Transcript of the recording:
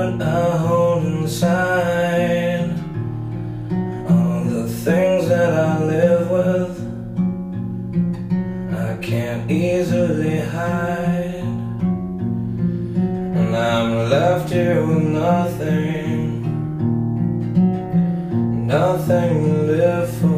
what I hold inside, all the things that I live with, I can't easily hide. And I'm left here with nothing, nothing to live for.